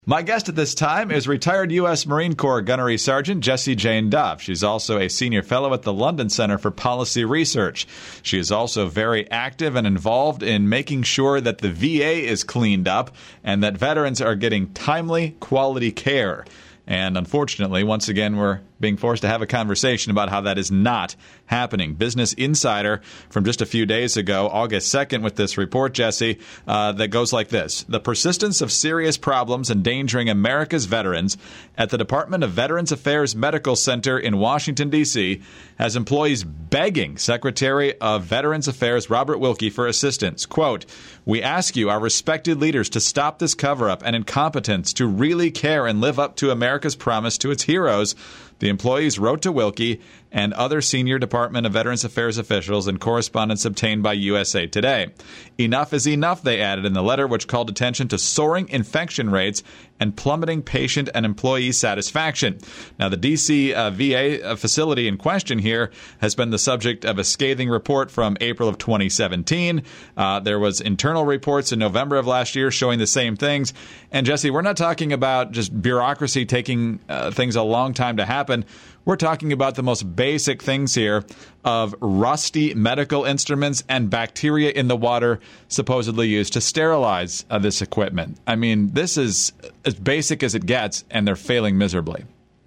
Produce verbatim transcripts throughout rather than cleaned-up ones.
My guest at this time is retired U S Marine Corps Gunnery Sergeant Jessie Jane Duff. She's also a senior fellow at the London Center for Policy Research. She is also very active and involved in making sure that the V A is cleaned up and that veterans are getting timely, quality care. And unfortunately, once again, we're being forced to have a conversation about how that is not happening. Business Insider from just a few days ago, August second, with this report, Jessie, uh, that goes like this. The persistence of serious problems endangering America's veterans at the Department of Veterans Affairs Medical Center in Washington, D C has employees begging Secretary of Veterans Affairs Robert Wilkie for assistance. Quote, "We ask you, our respected leaders, to stop this cover-up and incompetence to really care and live up to America's promise to its heroes." The employees wrote to Wilkie and other senior Department of Veterans Affairs officials in correspondence obtained by U S A Today. Enough is enough, they added in the letter, which called attention to soaring infection rates and plummeting patient and employee satisfaction. Now, the D C uh, V A facility in question here has been the subject of a scathing report from April of twenty seventeen. Uh, there was internal reports in November of last year showing the same things. And, Jessie, we're not talking about just bureaucracy taking uh, things a long time to happen. We're talking about the most basic things here of rusty medical instruments and bacteria in the water supposedly used to sterilize uh, this equipment. I mean, this is as basic as it gets, and they're failing miserably.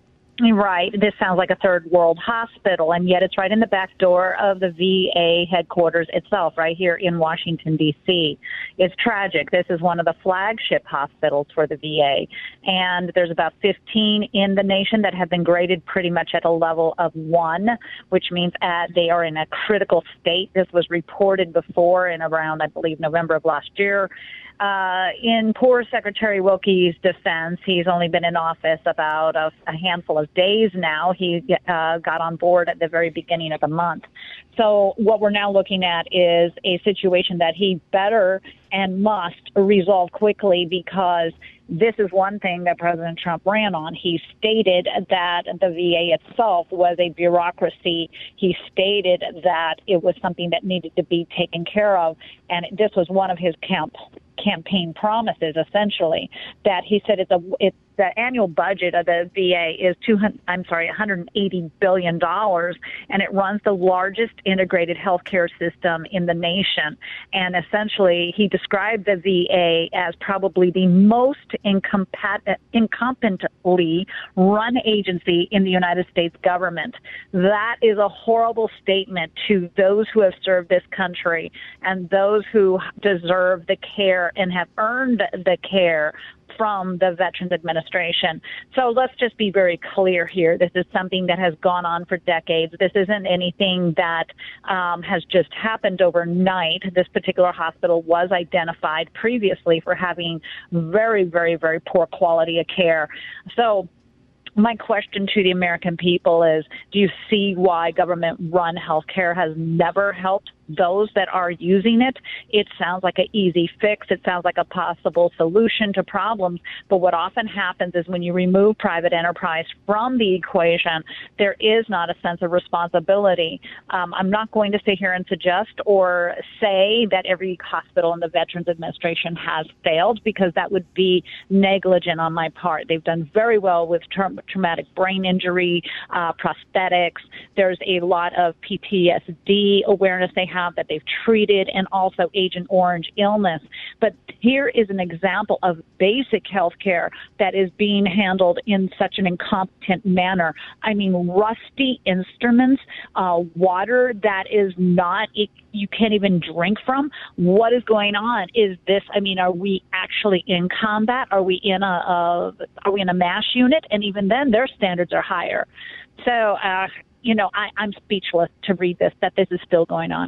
Right. This sounds like a third world hospital, and yet it's right in the back door of the V A headquarters itself, right here in Washington, D C It's tragic. This is one of the flagship hospitals for the V A, and there's about fifteen in the nation that have been graded pretty much at a level of one, which means uh, they are in a critical state. This was reported before in around, I believe, November of last year. Uh, in poor Secretary Wilkie's defense, he's only been in office about a, a handful of days now. He uh, got on board at the very beginning of the month. So what we're now looking at is a situation that he better and must resolve quickly, because this is one thing that President Trump ran on. He stated that the V A itself was a bureaucracy. He stated that it was something that needed to be taken care of, and this was one of his camp campaign promises, essentially, that he said it's a it's the annual budget of the V A is two hundred I'm sorry one hundred eighty billion dollars, and it runs the largest integrated healthcare system in the nation. And essentially, he described the V A as probably the most incompat- incompetently run agency in the United States government. That is a horrible statement to those who have served this country and those who deserve the care and have earned the care from the Veterans Administration. So let's just be very clear here. This is something that has gone on for decades. This isn't anything that um, has just happened overnight. This particular hospital was identified previously for having very, very, very poor quality of care. So my question to the American people is, do you see why government-run healthcare has never helped those that are using it? It sounds like an easy fix. It sounds like a possible solution to problems. But what often happens is when you remove private enterprise from the equation, there is not a sense of responsibility. Um, I'm not going to sit here and suggest or say that every hospital in the Veterans Administration has failed, because that would be negligent on my part. They've done very well with tra- traumatic brain injury, uh, prosthetics. There's a lot of P T S D awareness they have that they've treated, and also Agent Orange illness. But here is an example of basic health care that is being handled in such an incompetent manner. I mean, rusty instruments, uh, water that is not, it, you can't even drink from. What is going on? Is this, I mean, are we actually in combat? Are we in a, a are we in a MASH unit? And even then, their standards are higher. So, uh, you know, I, I'm speechless to read this, that this is still going on.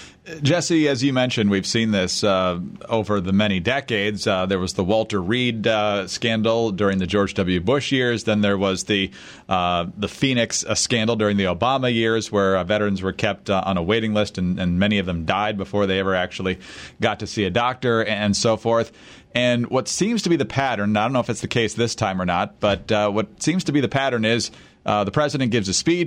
Jessie, as you mentioned, we've seen this uh, over the many decades. Uh, there was the Walter Reed uh, scandal during the George W. Bush years. Then there was the uh, the Phoenix uh, scandal during the Obama years, where uh, veterans were kept uh, on a waiting list, and, and many of them died before they ever actually got to see a doctor, and so forth. And what seems to be the pattern, I don't know if it's the case this time or not, but uh, what seems to be the pattern is uh, the president gives a speech,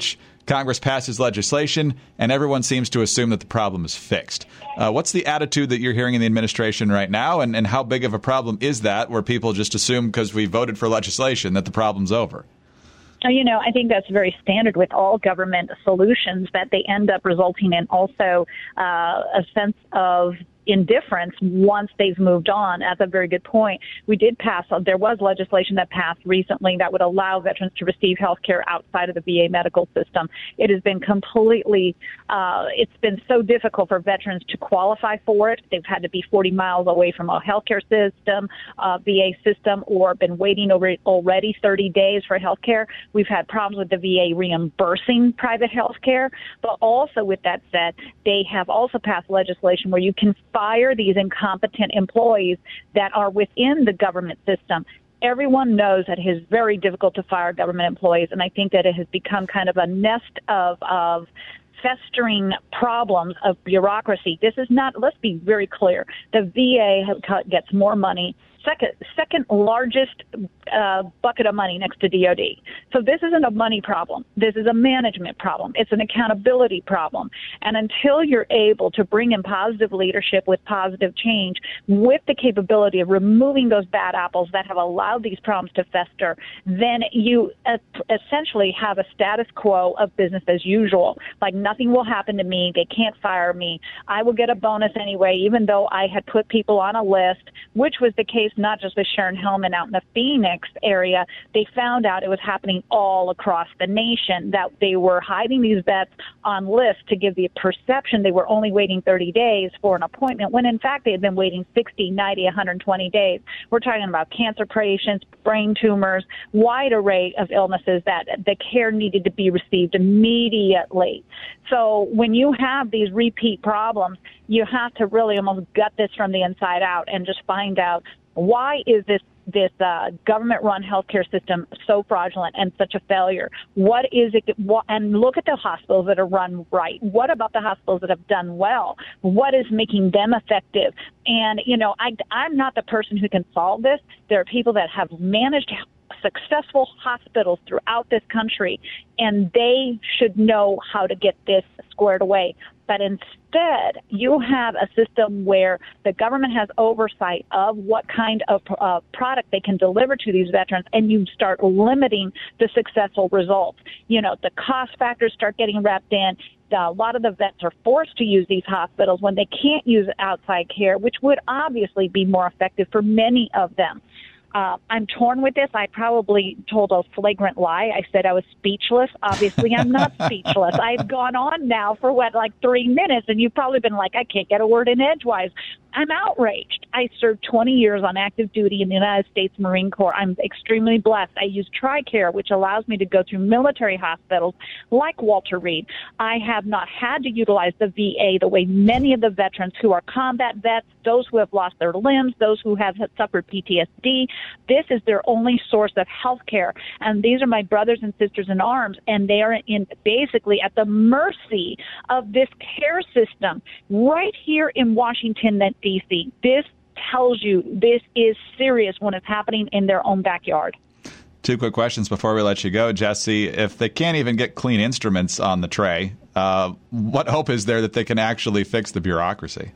Congress passes legislation, and everyone seems to assume that the problem is fixed. Uh, what's the attitude that you're hearing in the administration right now, and, and how big of a problem is that, where people just assume because we voted for legislation that the problem's over? You know, I think that's very standard with all government solutions, that they end up resulting in also uh, a sense of indifference once they've moved on. That's a very good point. We did pass, there was legislation that passed recently that would allow veterans to receive health care outside of the V A medical system. It has been completely, uh, it's been so difficult for veterans to qualify for it. They've had to be forty miles away from a health care system, uh, V A system, or been waiting over already thirty days for health care. We've had problems with the V A reimbursing private health care. But also with that said, they have also passed legislation where you can fire these incompetent employees that are within the government system. Everyone knows that it is very difficult to fire government employees, and I think that it has become kind of a nest of of festering problems of bureaucracy. This is not, let's be very clear, the V A gets more money, second second largest uh, bucket of money next to D O D. So this isn't a money problem. This is a management problem. It's an accountability problem. And until you're able to bring in positive leadership with positive change, with the capability of removing those bad apples that have allowed these problems to fester, then you uh, essentially have a status quo of business as usual. Like, nothing will happen to me. They can't fire me. I will get a bonus anyway, even though I had put people on a list, which was the case not just with Sharon Hellman out in the Phoenix area. They found out it was happening all across the nation, that they were hiding these vets on lists to give the perception they were only waiting thirty days for an appointment, when in fact they had been waiting sixty, ninety, one hundred twenty days. We're talking about cancer patients, brain tumors, wide array of illnesses that the care needed to be received immediately. So when you have these repeat problems, you have to really almost gut this from the inside out and just find out, why is this this uh, government-run healthcare system so fraudulent and such a failure? What is it? What, and look at the hospitals that are run right. What about the hospitals that have done well? What is making them effective? And, you know, I, I'm not the person who can solve this. There are people that have managed successful hospitals throughout this country, and they should know how to get this squared away. But instead, you have a system where the government has oversight of what kind of uh, product they can deliver to these veterans, and you start limiting the successful results. You know, the cost factors start getting wrapped in. A lot of the vets are forced to use these hospitals when they can't use outside care, which would obviously be more effective for many of them. Uh, I'm torn with this. I probably told a flagrant lie. I said I was speechless. Obviously, I'm not speechless. I've gone on now for, what, like three minutes, and you've probably been like, I can't get a word in edgewise. I'm outraged. I served twenty years on active duty in the United States Marine Corps. I'm extremely blessed. I use TRICARE, which allows me to go through military hospitals like Walter Reed. I have not had to utilize the V A the way many of the veterans who are combat vets, those who have lost their limbs, those who have suffered P T S D. This is their only source of health care. And these are my brothers and sisters in arms, and they are in basically at the mercy of this care system right here in Washington, D C This tells you this is serious when it's happening in their own backyard. Two quick questions before we let you go, Jesse. If they can't even get clean instruments on the tray, uh, what hope is there that they can actually fix the bureaucracy?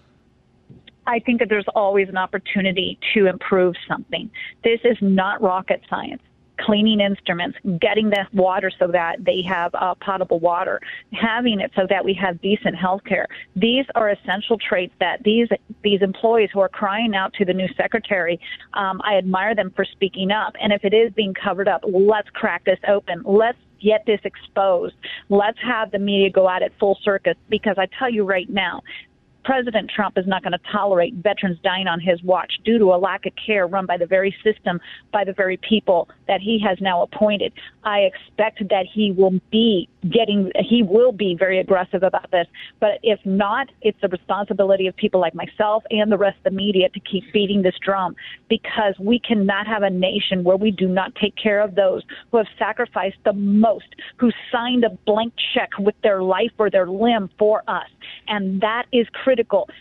I think that there's always an opportunity to improve something. This is not rocket science. Cleaning instruments, getting the water so that they have uh, potable water, having it so that we have decent health care. These are essential traits that these these employees who are crying out to the new secretary, um, I admire them for speaking up. And if it is being covered up, let's crack this open. Let's get this exposed. Let's have the media go at it full circus, because I tell you right now, President Trump is not going to tolerate veterans dying on his watch due to a lack of care run by the very system, by the very people that he has now appointed. I expect that he will be getting, he will be very aggressive about this. But if not, it's the responsibility of people like myself and the rest of the media to keep beating this drum, because we cannot have a nation where we do not take care of those who have sacrificed the most, who signed a blank check with their life or their limb for us. And that is critical.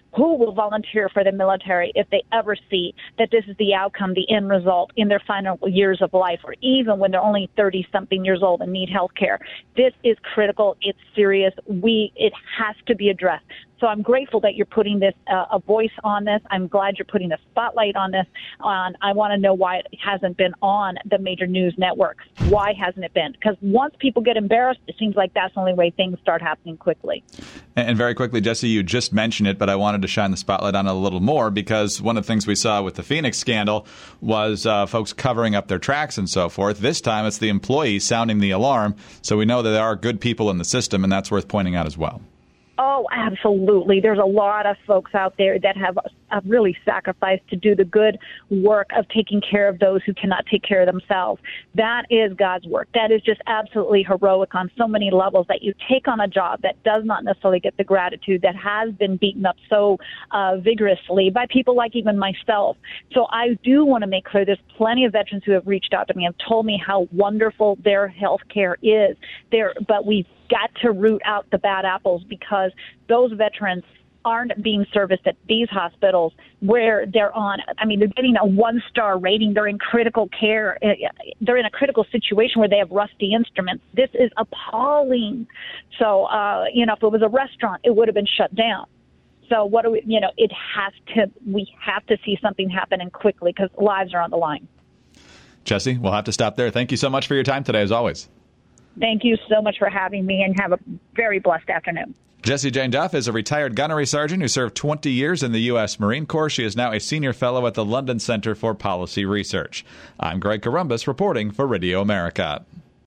Who will volunteer for the military if they ever see that this is the outcome, the end result in their final years of life, or even when they're only thirty-something years old and need health care? This is critical. It's serious. We It has to be addressed. So I'm grateful that you're putting this uh, a voice on this. I'm glad you're putting a spotlight on this. On I want to know why it hasn't been on the major news networks. Why hasn't it been? Because once people get embarrassed, it seems like that's the only way things start happening quickly. And very quickly, Jesse, you just mentioned it, but I wanted to shine the spotlight on it a little more, because one of the things we saw with the Phoenix scandal was uh, folks covering up their tracks and so forth. This time it's the employees sounding the alarm. So we know that there are good people in the system, and that's worth pointing out as well. Oh, absolutely. There's a lot of folks out there that have uh, really sacrificed to do the good work of taking care of those who cannot take care of themselves. That is God's work. That is just absolutely heroic on so many levels, that you take on a job that does not necessarily get the gratitude, that has been beaten up so uh, vigorously by people like even myself. So I do want to make clear there's plenty of veterans who have reached out to me and told me how wonderful their health care is there, but we've got to root out the bad apples, because those veterans aren't being serviced at these hospitals where they're on. I mean, they're getting a one-star rating. They're in critical care. They're in a critical situation where they have rusty instruments. This is appalling. So, uh, you know, if it was a restaurant, it would have been shut down. So what do we, you know, it has to, we have to see something happening quickly, because lives are on the line. Jesse, we'll have to stop there. Thank you so much for your time today, as always. Thank you so much for having me, and have a very blessed afternoon. Jessie Jane Duff is a retired gunnery sergeant who served twenty years in the U S Marine Corps. She is now a senior fellow at the London Center for Policy Research. I'm Greg Corombos reporting for Radio America.